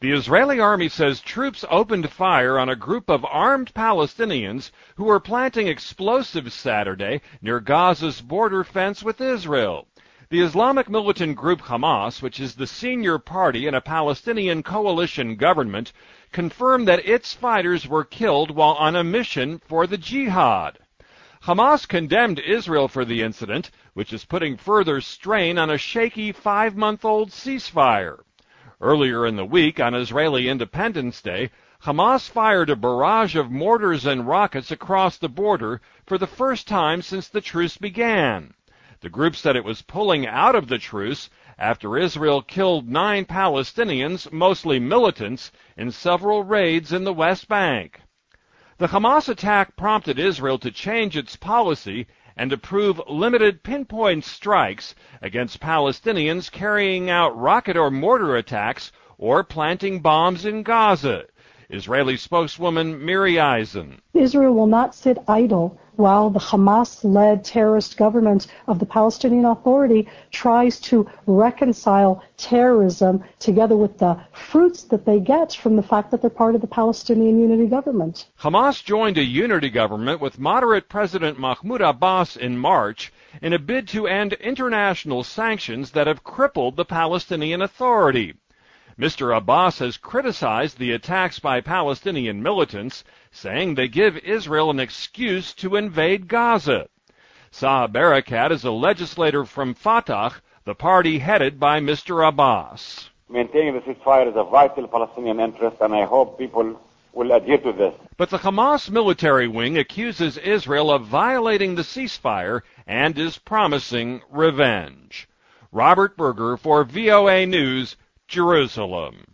The Israeli army says troops opened fire on a group of armed Palestinians who were planting explosives Saturday near Gaza's border fence with Israel. The Islamic militant group Hamas, which is the senior party in a Palestinian coalition government, confirmed that its fighters were killed while on a mission for the jihad. Hamas condemned Israel for the incident, which is putting further strain on a shaky 5-month-old ceasefire. Earlier in the week, on Israeli Independence Day, Hamas fired a barrage of mortars and rockets across the border for the first time since the truce began. The group said it was pulling out of the truce after Israel killed 9 Palestinians, mostly militants, in several raids in the West Bank. The Hamas attack prompted Israel to change its policy and approve limited pinpoint strikes against Palestinians carrying out rocket or mortar attacks or planting bombs in Gaza. Israeli spokeswoman Miri Eisen. Israel will not sit idle while the Hamas-led terrorist government of the Palestinian Authority tries to reconcile terrorism together with the fruits that they get from the fact that they're part of the Palestinian Unity Government. Hamas joined a unity government with moderate President Mahmoud Abbas in March in a bid to end international sanctions that have crippled the Palestinian Authority. Mr. Abbas has criticized the attacks by Palestinian militants, saying they give Israel an excuse to invade Gaza. Saeb Erekat is a legislator from Fatah, the party headed by Mr. Abbas. Maintaining the ceasefire is a vital Palestinian interest, and I hope people will adhere to this. But the Hamas military wing accuses Israel of violating the ceasefire and is promising revenge. Robert Berger for VOA News, Jerusalem.